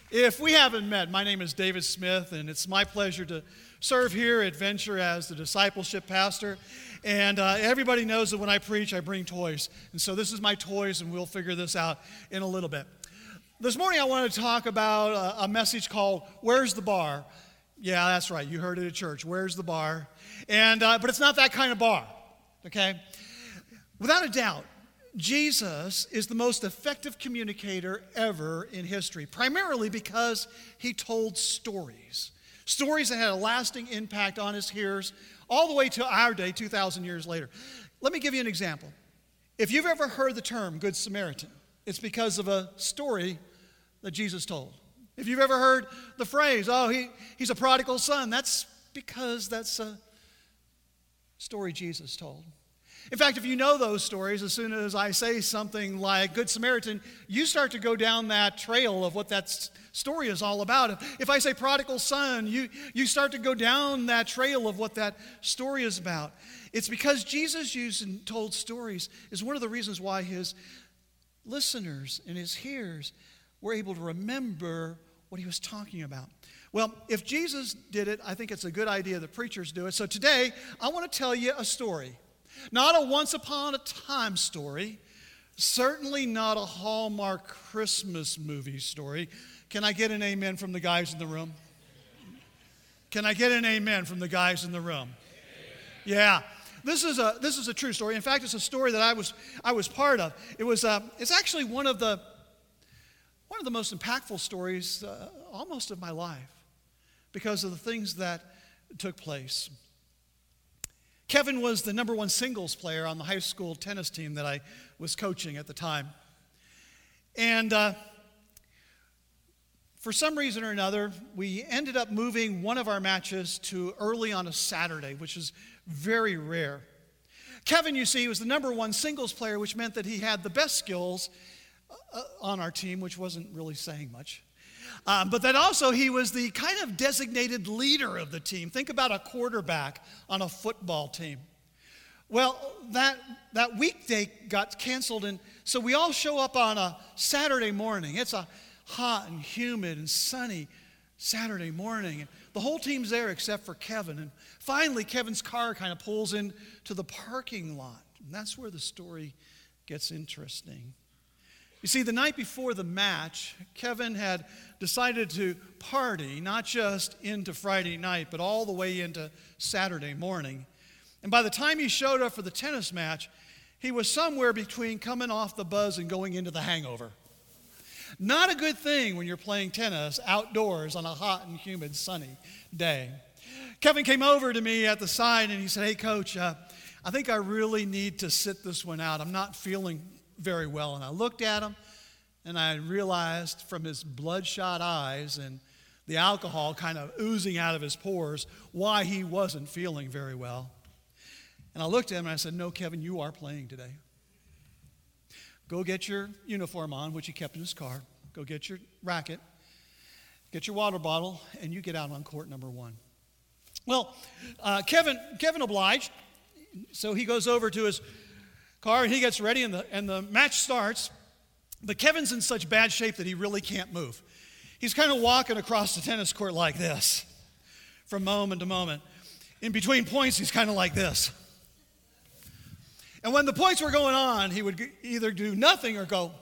If we haven't met, my name is David Smith, and it's my pleasure to serve here at Venture as the discipleship pastor. And everybody knows that when I preach, I bring toys. And so this is my toys, and we'll figure this out in a little bit. This morning, I want to talk about a message called, Where's the Bar? Yeah, that's right. You heard it at church. Where's the bar? And but it's not that kind of bar, okay? Without a doubt, Jesus is the most effective communicator ever in history, primarily because he told stories. Stories that had a lasting impact on his hearers all the way to our day, 2,000 years later. Let me give you an example. If you've ever heard the term Good Samaritan, it's because of a story that Jesus told. If you've ever heard the phrase, he's a prodigal son, that's because that's a story Jesus told. In fact, if you know those stories, as soon as I say something like Good Samaritan, you start to go down that trail of what that story is all about. If I say prodigal son, you start to go down that trail of what that story is about. It's because Jesus used and told stories is one of the reasons why his listeners and his hearers were able to remember what he was talking about. Well, if Jesus did it, I think it's a good idea that preachers do it. So today, I want to tell you a story. Not a once upon a time story, certainly not a Hallmark Christmas movie story. Can I get an amen from the guys in the room? Can I get an amen from the guys in the room? Yeah. This is a true story. In fact, it's a story that I was part of. It's actually one of the most impactful stories almost of my life because of the things that took place. Kevin was the number one singles player on the high school tennis team that I was coaching at the time. And for some reason or another, we ended up moving one of our matches to early on a Saturday, which is very rare. Kevin, you see, was the number one singles player, which meant that he had the best skills on our team, which wasn't really saying much. But that also he was the kind of designated leader of the team. Think about a quarterback on a football team. Well, that weekday got canceled, and so we all show up on a Saturday morning. It's a hot and humid and sunny Saturday morning. And the whole team's there except for Kevin. And finally, Kevin's car kind of pulls into the parking lot. And that's where the story gets interesting. You see, the night before the match, Kevin had decided to party, not just into Friday night, but all the way into Saturday morning. And by the time he showed up for the tennis match, he was somewhere between coming off the buzz and going into the hangover. Not a good thing when you're playing tennis outdoors on a hot and humid sunny day. Kevin came over to me at the side and he said, "Hey, Coach, I think I really need to sit this one out. I'm not feeling very well." And I looked at him and I realized from his bloodshot eyes and the alcohol kind of oozing out of his pores why he wasn't feeling very well. And I looked at him and I said, "No, Kevin, you are playing today. Go get your uniform on," which he kept in his car. "Go get your racket, get your water bottle, and you get out on court number one." Well, Kevin obliged, so he goes over to his car and he gets ready and the match starts, but Kevin's in such bad shape that he really can't move. He's kind of walking across the tennis court like this from moment to moment. In between points, he's kind of like this. And when the points were going on, he would either do nothing or go.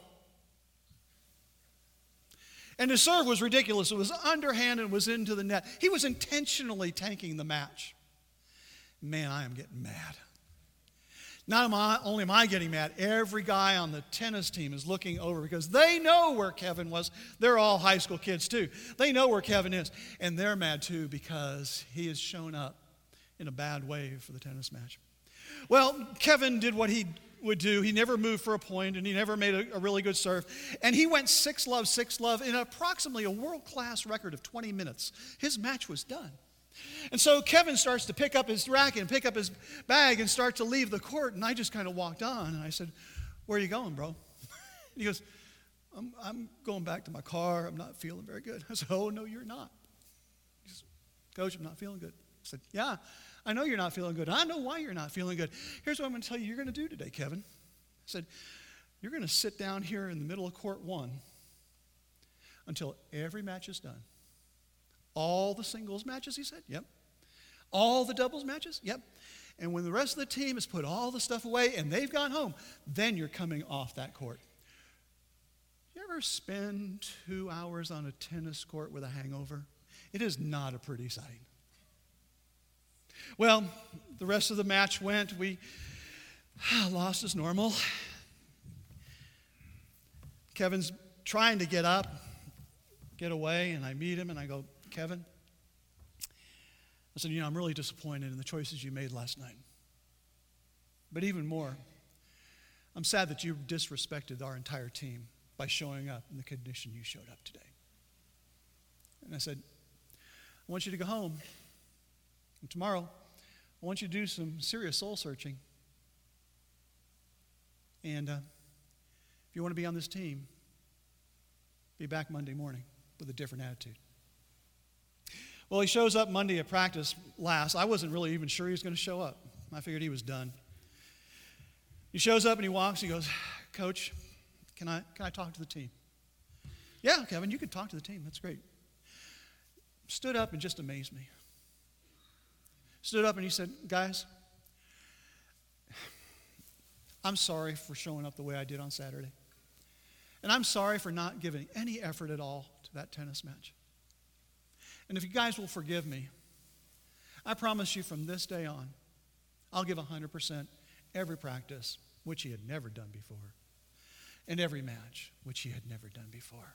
And his serve was ridiculous. It was underhand and was into the net. He was intentionally tanking the match. Man, I am getting mad. Not only am I getting mad, every guy on the tennis team is looking over because they know where Kevin was. They're all high school kids too. They know where Kevin is. And they're mad too because he has shown up in a bad way for the tennis match. Well, Kevin did what he would do. He never moved for a point and he never made a really good serve. And he went 6-love in approximately a world-class record of 20 minutes. His match was done. And so Kevin starts to pick up his racket and pick up his bag and start to leave the court. And I just kind of walked on and I said, "Where are you going, bro?" And he goes, I'm going back to my car. I'm not feeling very good. I said, "Oh, no, you're not." He says, "Coach, I'm not feeling good." I said, "Yeah, I know you're not feeling good. I know why you're not feeling good. Here's what I'm going to tell you're going to do today, Kevin." I said, "You're going to sit down here in the middle of court one until every match is done. All the singles matches, he said? Yep. All the doubles matches? Yep. And when the rest of the team has put all the stuff away and they've gone home, then you're coming off that court. You ever spend 2 hours on a tennis court with a hangover? It is not a pretty sight. Well, the rest of the match went. We lost as normal. Kevin's trying to get up, get away, and I meet him and I go, Kevin, I said, I'm really disappointed in the choices you made last night. But even more, I'm sad that you disrespected our entire team by showing up in the condition you showed up today. And I said, I want you to go home. And tomorrow, I want you to do some serious soul searching. And if you want to be on this team, be back Monday morning with a different attitude. Well, he shows up Monday at practice last. I wasn't really even sure he was going to show up. I figured he was done. He shows up and he walks. He goes, Coach, can I talk to the team? Yeah, Kevin, you can talk to the team. That's great. Stood up and just amazed me. Stood up and he said, guys, I'm sorry for showing up the way I did on Saturday. And I'm sorry for not giving any effort at all to that tennis match. And if you guys will forgive me, I promise you from this day on, I'll give 100% every practice, which he had never done before, and every match, which he had never done before.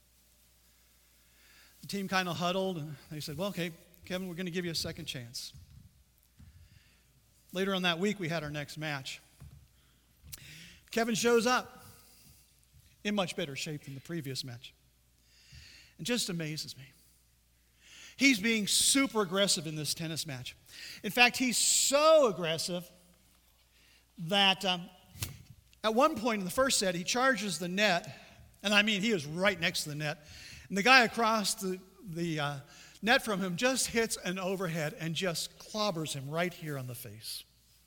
The team kind of huddled, and they said, well, okay, Kevin, we're going to give you a second chance. Later on that week, we had our next match. Kevin shows up in much better shape than the previous match. And just amazes me. He's being super aggressive in this tennis match. In fact, he's so aggressive that at one point in the first set, he charges the net, and I mean, he is right next to the net, and the guy across the net from him just hits an overhead and just clobbers him right here on the face.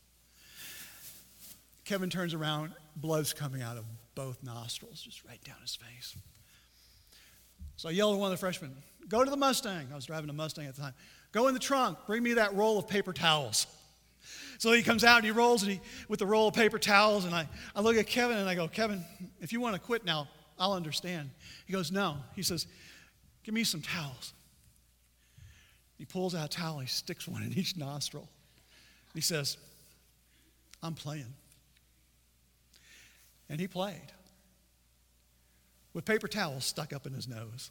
Kevin turns around, blood's coming out of both nostrils, just right down his face. So I yelled at one of the freshmen, go to the Mustang. I was driving a Mustang at the time. Go in the trunk, bring me that roll of paper towels. So he comes out and he rolls with the roll of paper towels, and I look at Kevin and I go, Kevin, if you want to quit now, I'll understand. He goes, no. He says, give me some towels. He pulls out a towel, he sticks one in each nostril. He says, I'm playing. And he played with paper towels stuck up in his nose.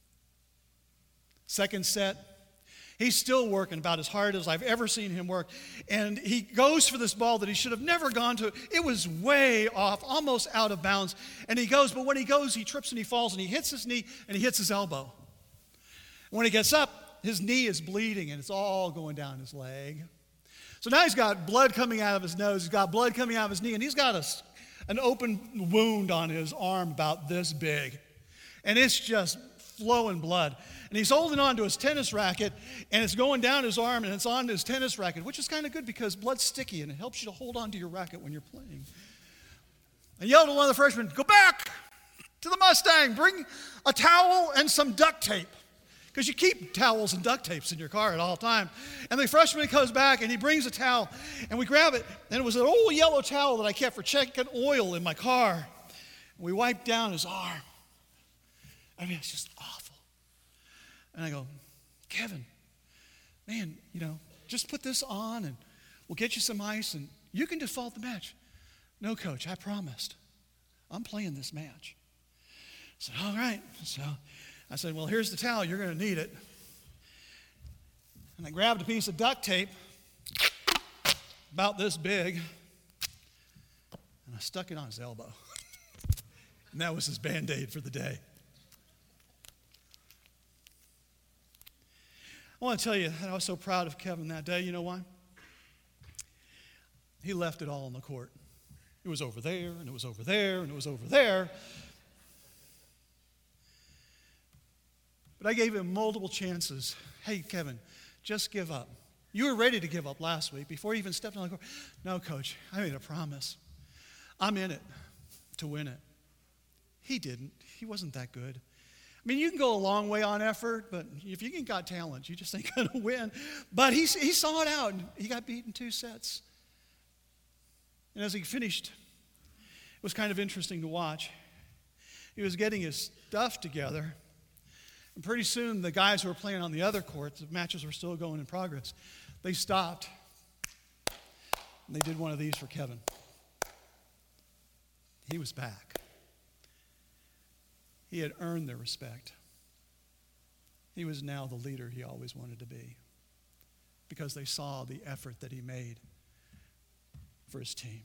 Second set, he's still working about as hard as I've ever seen him work. And he goes for this ball that he should have never gone to. It was way off, almost out of bounds. And he goes, but when he goes, he trips and he falls and he hits his knee and he hits his elbow. When he gets up, his knee is bleeding and it's all going down his leg. So now he's got blood coming out of his nose, he's got blood coming out of his knee, and he's got an open wound on his arm about this big. And it's just flowing blood. And he's holding on to his tennis racket, and it's going down his arm, and it's on his tennis racket, which is kind of good because blood's sticky, and it helps you to hold on to your racket when you're playing. I yelled at one of the freshmen, go back to the Mustang, bring a towel and some duct tape. Because you keep towels and duct tapes in your car at all time. And the freshman comes back and he brings a towel and we grab it. And it was an old yellow towel that I kept for checking oil in my car. And we wiped down his arm. I mean, it's just awful. And I go, Kevin, man, just put this on and we'll get you some ice and you can default the match. No, coach, I promised. I'm playing this match. I said, all right. So I said, well, here's the towel. You're going to need it. And I grabbed a piece of duct tape about this big, and I stuck it on his elbow. And that was his Band-Aid for the day. I want to tell you that I was so proud of Kevin that day. You know why? He left it all on the court. It was over there, and it was over there, and it was over there. But I gave him multiple chances. Hey, Kevin, just give up. You were ready to give up last week before you even stepped on the court. No, coach, I made a promise. I'm in it to win it. He didn't. He wasn't that good. I mean, you can go a long way on effort, but if you ain't got talent, you just ain't going to win. But he saw it out, and he got beaten 2 sets. And as he finished, it was kind of interesting to watch. He was getting his stuff together, and pretty soon the guys who were playing on the other court, the matches were still going in progress, they stopped, and they did one of these for Kevin. He was back. He had earned their respect. He was now the leader he always wanted to be because they saw the effort that he made for his team.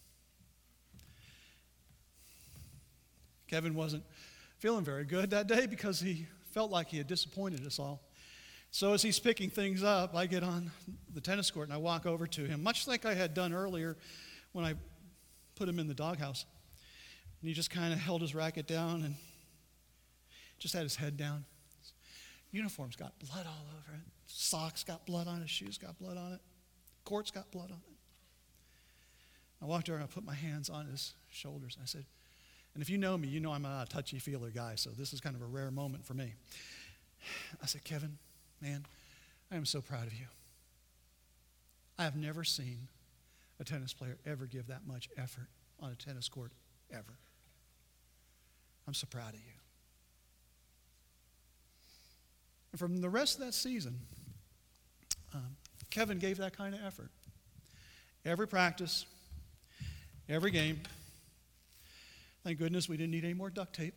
Kevin wasn't feeling very good that day because he felt like he had disappointed us all. So as he's picking things up, I get on the tennis court and I walk over to him, much like I had done earlier when I put him in the doghouse. And he just kind of held his racket down and just had his head down. His uniform's got blood all over it. Socks got blood on it. Shoes got blood on it. Court's got blood on it. I walked over and I put my hands on his shoulders. I said, and if you know me, you know I'm not a touchy-feeler guy, so this is kind of a rare moment for me. I said, Kevin, man, I am so proud of you. I have never seen a tennis player ever give that much effort on a tennis court, ever. I'm so proud of you. And from the rest of that season, Kevin gave that kind of effort. Every practice, every game. Thank goodness we didn't need any more duct tape.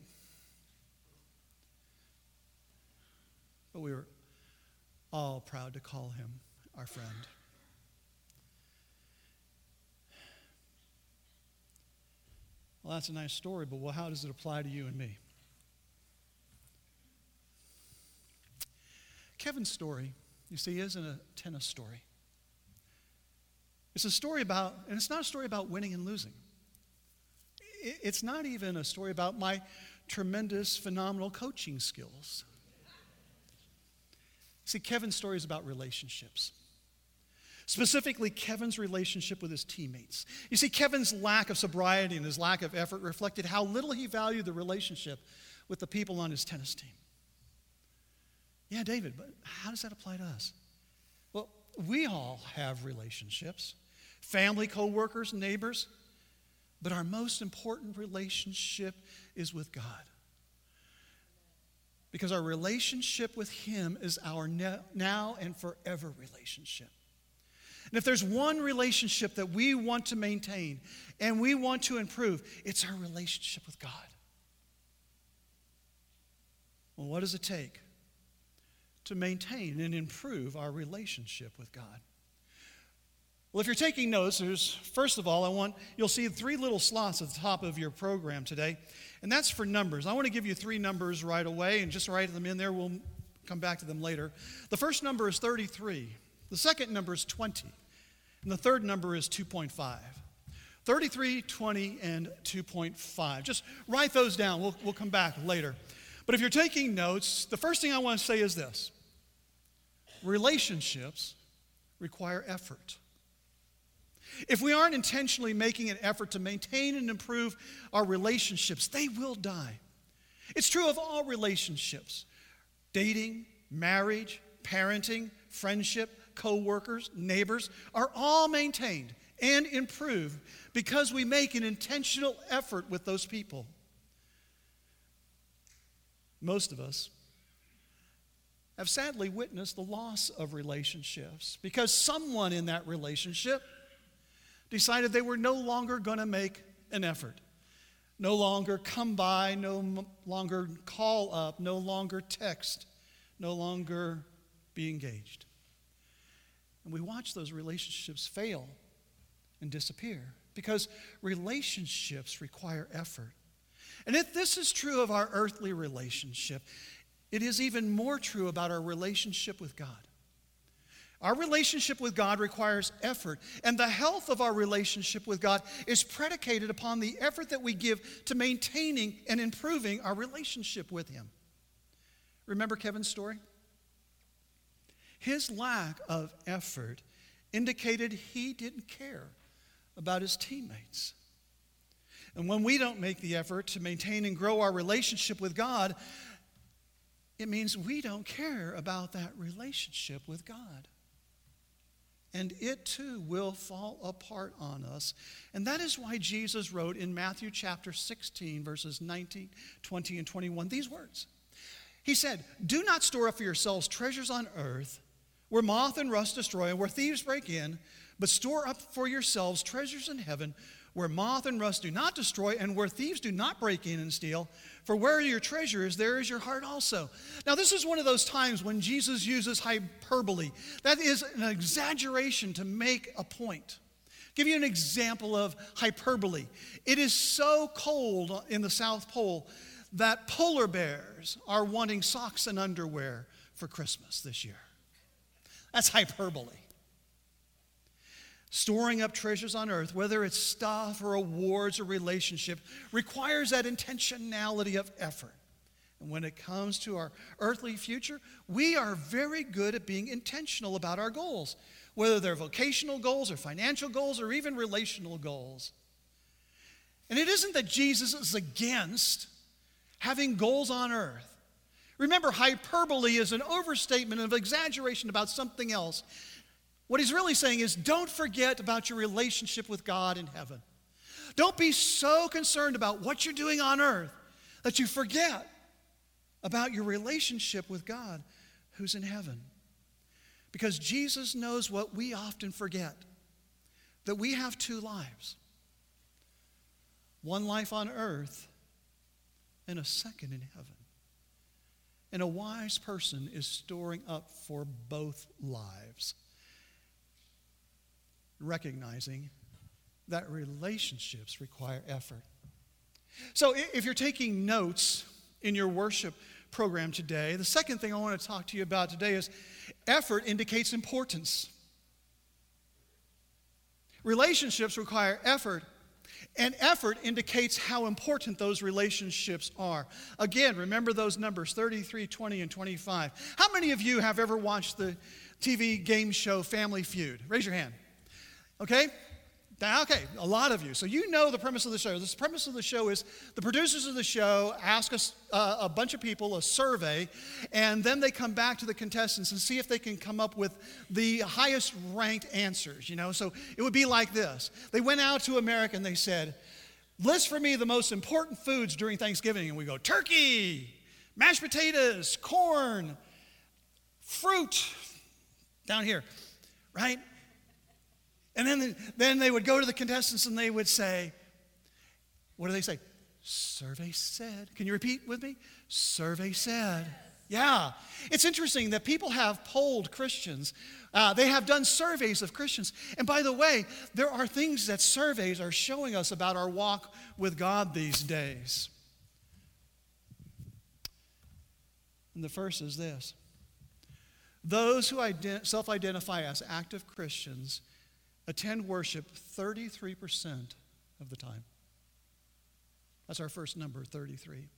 But we were all proud to call him our friend. Well, that's a nice story, but how does it apply to you and me? Kevin's story, you see, isn't a tennis story. It's a story about, and it's not a story about winning and losing. It's not even a story about my tremendous, phenomenal coaching skills. See, Kevin's story is about relationships. Specifically, Kevin's relationship with his teammates. You see, Kevin's lack of sobriety and his lack of effort reflected how little he valued the relationship with the people on his tennis team. Yeah, David, but how does that apply to us? Well, we all have relationships, family, co-workers, neighbors, but our most important relationship is with God. Because our relationship with Him is our now and forever relationship. And if there's one relationship that we want to maintain and we want to improve, it's our relationship with God. Well, what does it take to maintain and improve our relationship with God? Well, if you're taking notes, first of all, you'll see 3 little slots at the top of your program today, and that's for numbers. I want to give you 3 numbers right away, and just write them in there. We'll come back to them later. The first number is 33. The second number is 20, and the third number is 2.5. 33, 20, and 2.5. Just write those down. We'll come back later. But if you're taking notes, the first thing I want to say is this. Relationships require effort. If we aren't intentionally making an effort to maintain and improve our relationships, they will die. It's true of all relationships. Dating, marriage, parenting, friendship, co-workers, neighbors are all maintained and improved because we make an intentional effort with those people. Most of us have sadly witnessed the loss of relationships because someone in that relationship decided they were no longer going to make an effort, no longer come by, no longer call up, no longer text, no longer be engaged. And we watch those relationships fail and disappear because relationships require effort. And if this is true of our earthly relationship, it is even more true about our relationship with God. Our relationship with God requires effort, and the health of our relationship with God is predicated upon the effort that we give to maintaining and improving our relationship with Him. Remember Kevin's story? His lack of effort indicated he didn't care about his teammates. And when we don't make the effort to maintain and grow our relationship with God, it means we don't care about that relationship with God. And it too will fall apart on us. And that is why Jesus wrote in Matthew chapter 16, verses 19, 20, and 21, these words. He said, "Do not store up for yourselves treasures on earth, where moth and rust destroy and where thieves break in, but store up for yourselves treasures in heaven, where moth and rust do not destroy and where thieves do not break in and steal. For where your treasure is, there is your heart also." Now, this is one of those times when Jesus uses hyperbole. That is an exaggeration to make a point. I'll give you an example of hyperbole. It is so cold in the South Pole that polar bears are wanting socks and underwear for Christmas this year. That's hyperbole. Storing up treasures on earth, whether it's stuff or awards or relationship, requires that intentionality of effort. And when it comes to our earthly future, we are very good at being intentional about our goals, whether they're vocational goals or financial goals or even relational goals. And it isn't that Jesus is against having goals on earth. Remember, hyperbole is an overstatement of exaggeration about something else. What he's really saying is, don't forget about your relationship with God in heaven. Don't be so concerned about what you're doing on earth that you forget about your relationship with God who's in heaven. Because Jesus knows what we often forget, that we have two lives. One life on earth and a second in heaven. And a wise person is storing up for both lives, recognizing that relationships require effort. So if you're taking notes in your worship program today, the second thing I want to talk to you about today is effort indicates importance. Relationships require effort, and effort indicates how important those relationships are. Again, remember those numbers, 33, 20, and 25. How many of you have ever watched the TV game show Family Feud? Raise your hand. Okay, a lot of you. So you know the premise of the show. The premise of the show is the producers of the show ask us, a bunch of people a survey, and then they come back to the contestants and see if they can come up with the highest ranked answers, So it would be like this. They went out to America and they said, list for me the most important foods during Thanksgiving. And we go, turkey, mashed potatoes, corn, fruit, down here, right? And then they would go to the contestants and they would say, what do they say? Survey said. Can you repeat with me? Survey said. Yeah. It's interesting that people have polled Christians. They have done surveys of Christians. And by the way, there are things that surveys are showing us about our walk with God these days. And the first is this. Those who self-identify as active Christians attend worship 33% of the time. That's our first number, 33.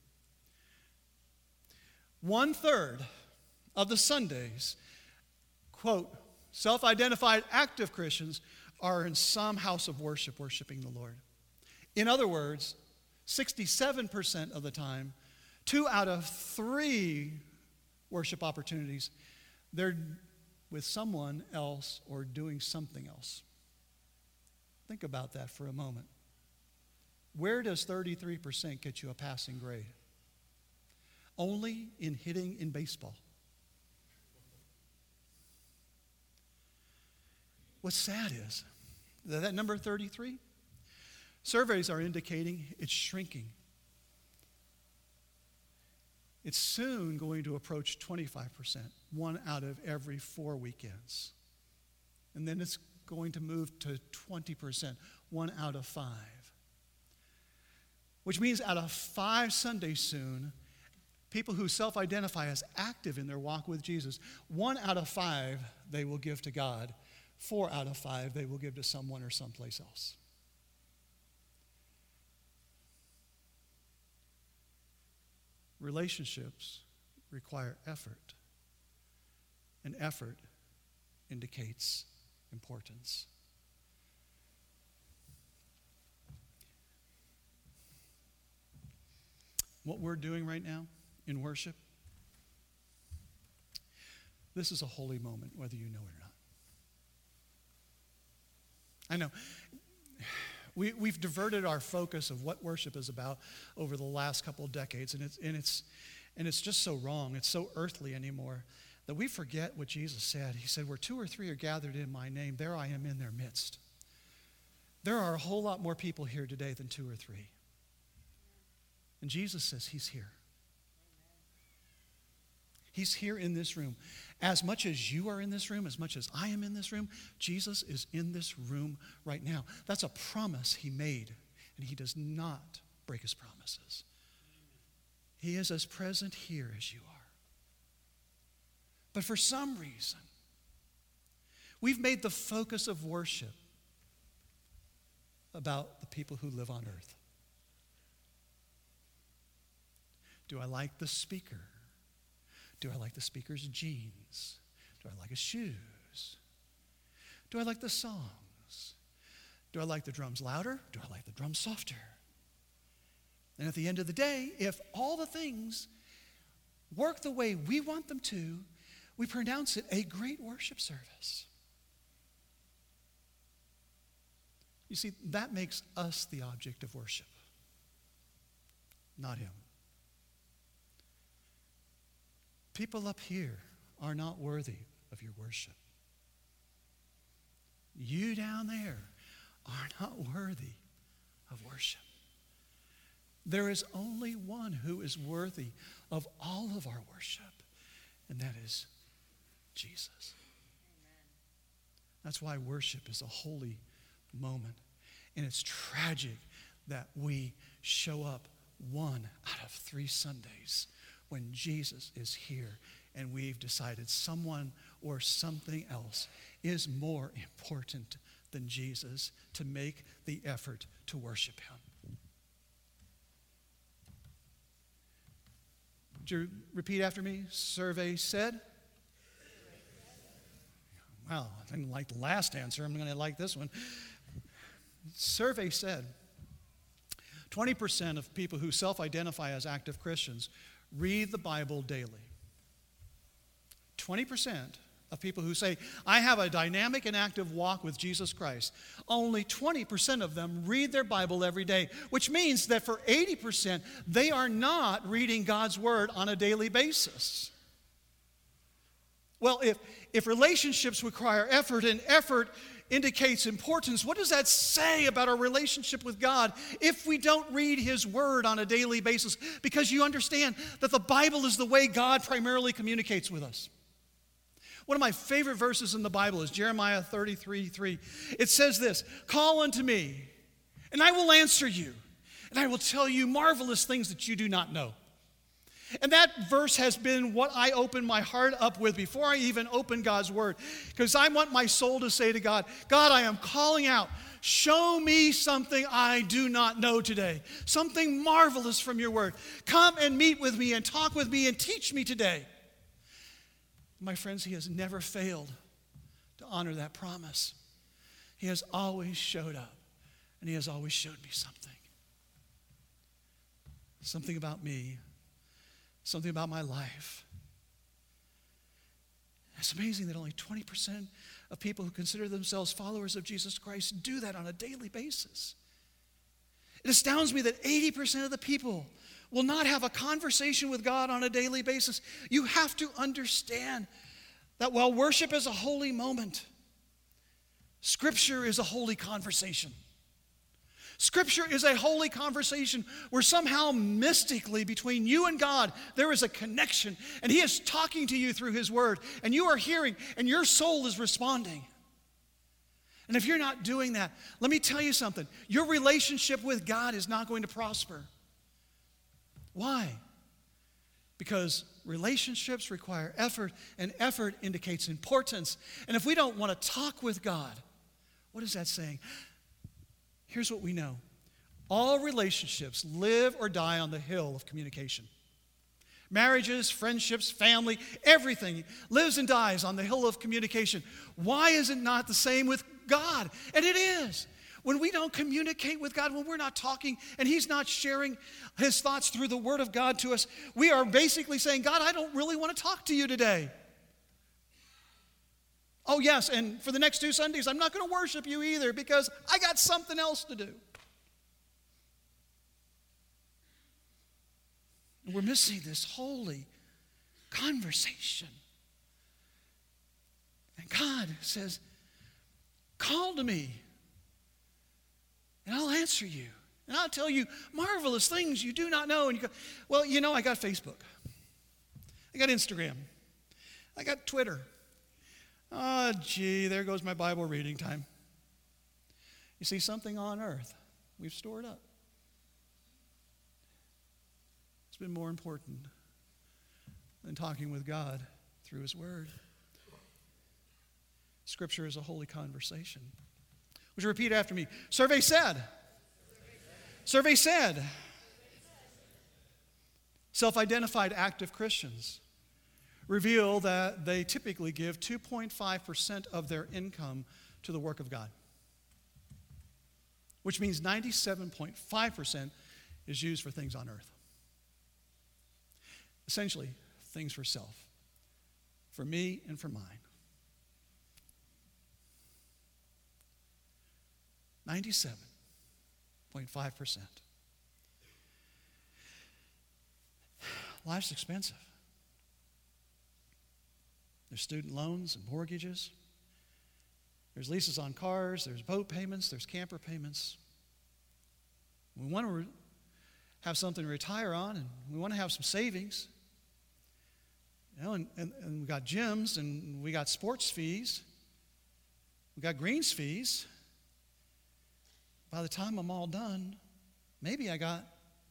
1/3 of the Sundays, quote, self-identified active Christians are in some house of worship worshiping the Lord. In other words, 67% of the time, 2 out of 3 worship opportunities, they're with someone else or doing something else. Think about that for a moment. Where does 33% get you a passing grade? Only in hitting in baseball. What's sad is that number 33, surveys are indicating it's shrinking. It's soon going to approach 25%, 1 out of every 4 weekends. And then it's going to move to 20%, 1 out of 5. Which means out of 5 Sundays soon, people who self-identify as active in their walk with Jesus, 1 out of 5 they will give to God. 4 out of 5 they will give to someone or someplace else. Relationships require effort, and effort indicates importance. What we're doing right now in worship This is a holy moment, whether you know it or not. I know we've diverted our focus of what worship is about over the last couple of decades, and it's just so wrong. It's so earthly anymore that we forget what Jesus said. He said, where 2 or 3 are gathered in my name, there I am in their midst. There are a whole lot more people here today than 2 or 3. And Jesus says he's here. He's here in this room. As much as you are in this room, as much as I am in this room, Jesus is in this room right now. That's a promise he made, and he does not break his promises. He is as present here as you are. But for some reason, we've made the focus of worship about the people who live on earth. Do I like the speaker? Do I like the speaker's jeans? Do I like his shoes? Do I like the songs? Do I like the drums louder? Do I like the drums softer? And at the end of the day, if all the things work the way we want them to, we pronounce it a great worship service. You see, that makes us the object of worship, not him. People up here are not worthy of your worship. You down there are not worthy of worship. There is only one who is worthy of all of our worship, and that is Jesus. Amen. That's why worship is a holy moment. And it's tragic that we show up 1 out of 3 Sundays when Jesus is here and we've decided someone or something else is more important than Jesus to make the effort to worship him. Would you repeat after me? Survey said. Wow, I didn't like the last answer. I'm going to like this one. Survey said 20% of people who self-identify as active Christians read the Bible daily. 20% of people who say, I have a dynamic and active walk with Jesus Christ, only 20% of them read their Bible every day, which means that for 80%, they are not reading God's Word on a daily basis. Well, if relationships require effort and effort indicates importance, what does that say about our relationship with God if we don't read his word on a daily basis? Because you understand that the Bible is the way God primarily communicates with us. One of my favorite verses in the Bible is Jeremiah 33:3. It says this, call unto me, and I will answer you, and I will tell you marvelous things that you do not know. And that verse has been what I open my heart up with before I even open God's word. Because I want my soul to say to God, God, I am calling out. Show me something I do not know today. Something marvelous from your word. Come and meet with me and talk with me and teach me today. My friends, he has never failed to honor that promise. He has always showed up, and he has always showed me something. Something about me. Something about my life. It's amazing that only 20% of people who consider themselves followers of Jesus Christ do that on a daily basis. It astounds me that 80% of the people will not have a conversation with God on a daily basis. You have to understand that while worship is a holy moment, Scripture is a holy conversation. Scripture is a holy conversation where somehow mystically between you and God there is a connection, and he is talking to you through his word, and you are hearing, and your soul is responding. And if you're not doing that, let me tell you something. Your relationship with God is not going to prosper. Why? Because relationships require effort, and effort indicates importance. And if we don't want to talk with God, what is that saying? Here's what we know. All relationships live or die on the hill of communication. Marriages, friendships, family, everything lives and dies on the hill of communication. Why is it not the same with God? And it is. When we don't communicate with God, when we're not talking and he's not sharing his thoughts through the word of God to us, we are basically saying, God, I don't really want to talk to you today. Oh, yes, and for the next 2 Sundays, I'm not going to worship you either because I got something else to do. And we're missing this holy conversation. And God says, call to me, and I'll answer you. And I'll tell you marvelous things you do not know. And you go, well, I got Facebook. I got Instagram. I got Twitter. Oh, gee, there goes my Bible reading time. You see, something on earth we've stored up. It's been more important than talking with God through His Word. Scripture is a holy conversation. Would you repeat after me? Survey said. Survey said. Self-identified active Christians reveal that they typically give 2.5% of their income to the work of God, which means 97.5% is used for things on earth. Essentially, things for self, for me and for mine. 97.5%. Life's expensive. There's student loans and mortgages. There's leases on cars. There's boat payments. There's camper payments. We want to have something to retire on, and we want to have some savings. And we got gyms, and we got sports fees. We got greens fees. By the time I'm all done, maybe I got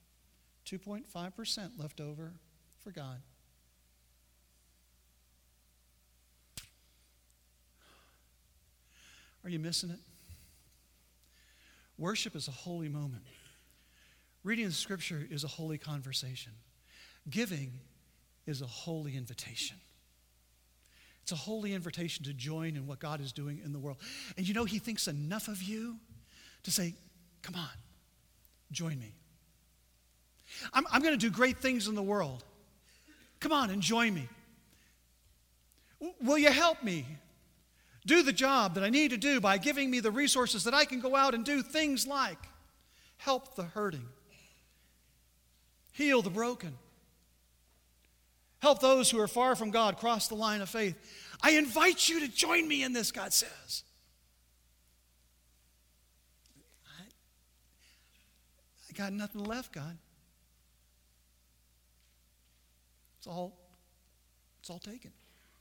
2.5% left over for God. Are you missing it? Worship is a holy moment. Reading the Scripture is a holy conversation. Giving is a holy invitation. It's a holy invitation to join in what God is doing in the world. And He thinks enough of you to say, come on, join me. I'm going to do great things in the world. Come on and join me. Will you help me do the job that I need to do by giving me the resources that I can go out and do things like help the hurting, heal the broken, help those who are far from God cross the line of faith? I invite you to join me in this, God says. I got nothing left, God. It's all taken.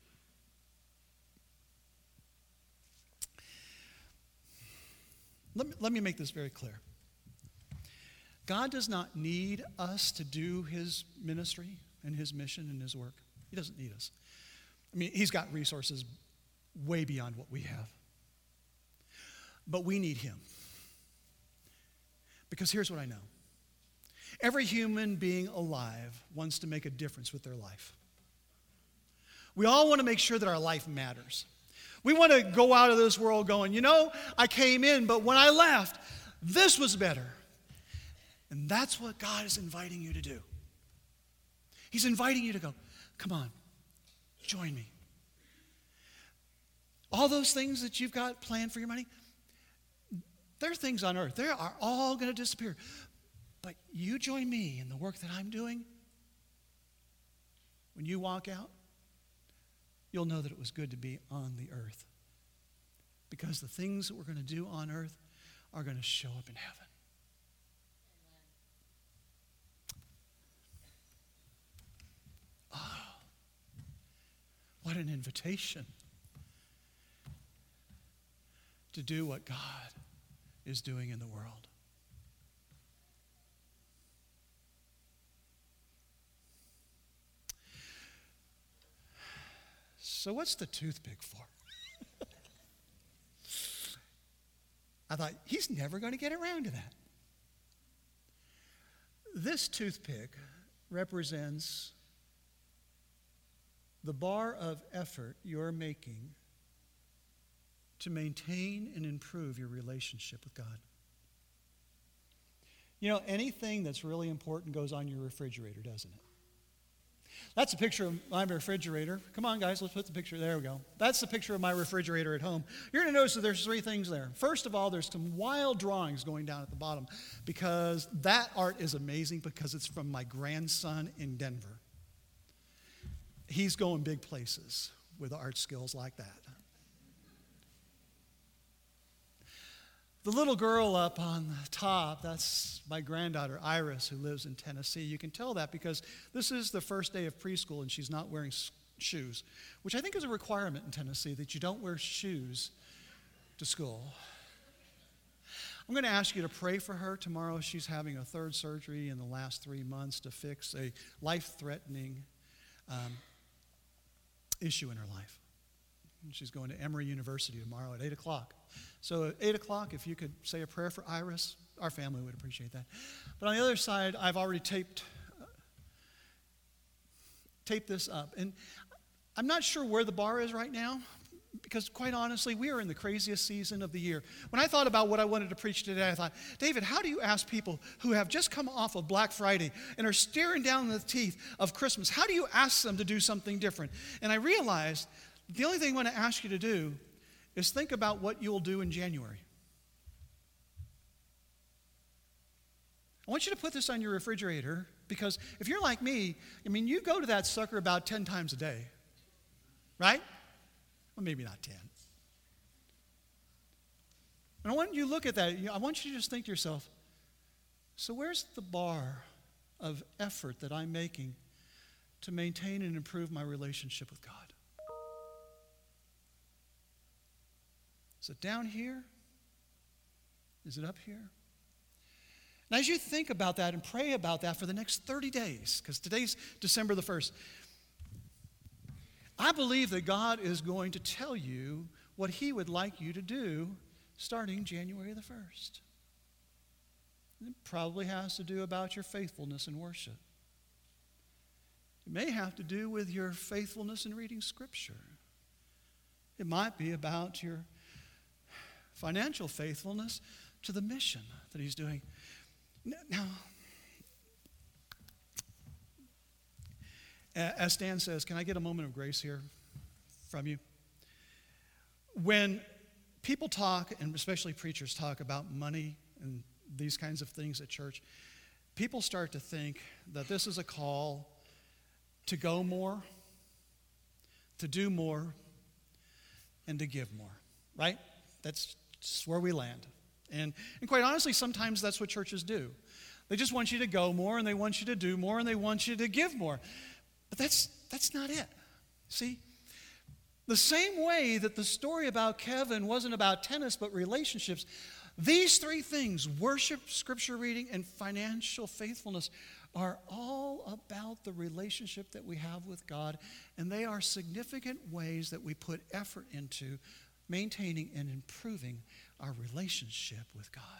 Let me make this very clear. God does not need us to do His ministry and His mission and His work. He doesn't need us. I mean, He's got resources way beyond what we have. But we need Him. Because here's what I know. Every human being alive wants to make a difference with their life. We all want to make sure that our life matters. We want to go out of this world going, I came in, but when I left, this was better. And that's what God is inviting you to do. He's inviting you to go, come on, join me. All those things that you've got planned for your money, there are things on earth. They are all going to disappear. But you join me in the work that I'm doing. When you walk out, you'll know that it was good to be on the earth. Because the things that we're going to do on earth are going to show up in heaven. Oh, what an invitation to do what God is doing in the world. So what's the toothpick for? I thought, he's never going to get around to that. This toothpick represents the bar of effort you're making to maintain and improve your relationship with God. Anything that's really important goes on your refrigerator, doesn't it? That's a picture of my refrigerator. Come on, guys, let's put the picture. There we go. That's the picture of my refrigerator at home. You're going to notice that there's three things there. First of all, there's some wild drawings going down at the bottom because that art is amazing because it's from my grandson in Denver. He's going big places with art skills like that. The little girl up on the top, that's my granddaughter, Iris, who lives in Tennessee. You can tell that because this is the first day of preschool and she's not wearing shoes, which I think is a requirement in Tennessee that you don't wear shoes to school. I'm going to ask you to pray for her tomorrow. She's having a third surgery in the last 3 months to fix a life-threatening issue in her life. She's going to Emory University tomorrow at 8 o'clock. So at 8 o'clock, if you could say a prayer for Iris, our family would appreciate that. But on the other side, I've already taped this up. And I'm not sure where the bar is right now, because quite honestly, we are in the craziest season of the year. When I thought about what I wanted to preach today, I thought, David, how do you ask people who have just come off of Black Friday and are staring down the teeth of Christmas, how do you ask them to do something different? And I realized the only thing I want to ask you to do is think about what you'll do in January. I want you to put this on your refrigerator because if you're like me, you go to that sucker about 10 times a day, right? Well, maybe not 10. And I want you to look at that. I want you to just think to yourself, so where's the bar of effort that I'm making to maintain and improve my relationship with God? Is it down here? Is it up here? And as you think about that and pray about that for the next 30 days, because today's December the 1st, I believe that God is going to tell you what He would like you to do starting January the 1st. It probably has to do about your faithfulness in worship. It may have to do with your faithfulness in reading Scripture. It might be about your financial faithfulness to the mission that He's doing. Now, as Stan says, can I get a moment of grace here from you? When people talk, and especially preachers talk about money and these kinds of things at church, people start to think that this is a call to go more, to do more, and to give more, right? That's where we land. And quite honestly, sometimes that's what churches do. They just want you to go more, and they want you to do more, and they want you to give more. But that's not it. See? The same way that the story about Kevin wasn't about tennis, but relationships, these three things, worship, scripture reading, and financial faithfulness, are all about the relationship that we have with God, and they are significant ways that we put effort into maintaining and improving our relationship with God.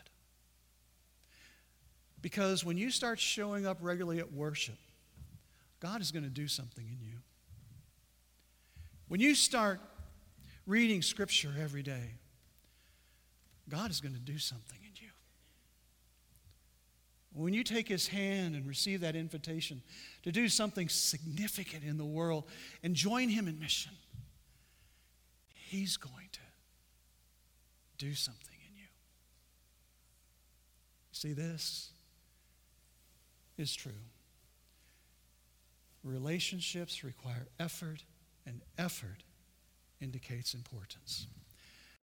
Because when you start showing up regularly at worship, God is going to do something in you. When you start reading Scripture every day, God is going to do something in you. When you take His hand and receive that invitation to do something significant in the world and join Him in mission, He's going to do something in you. See, this is true. Relationships require effort, and effort indicates importance.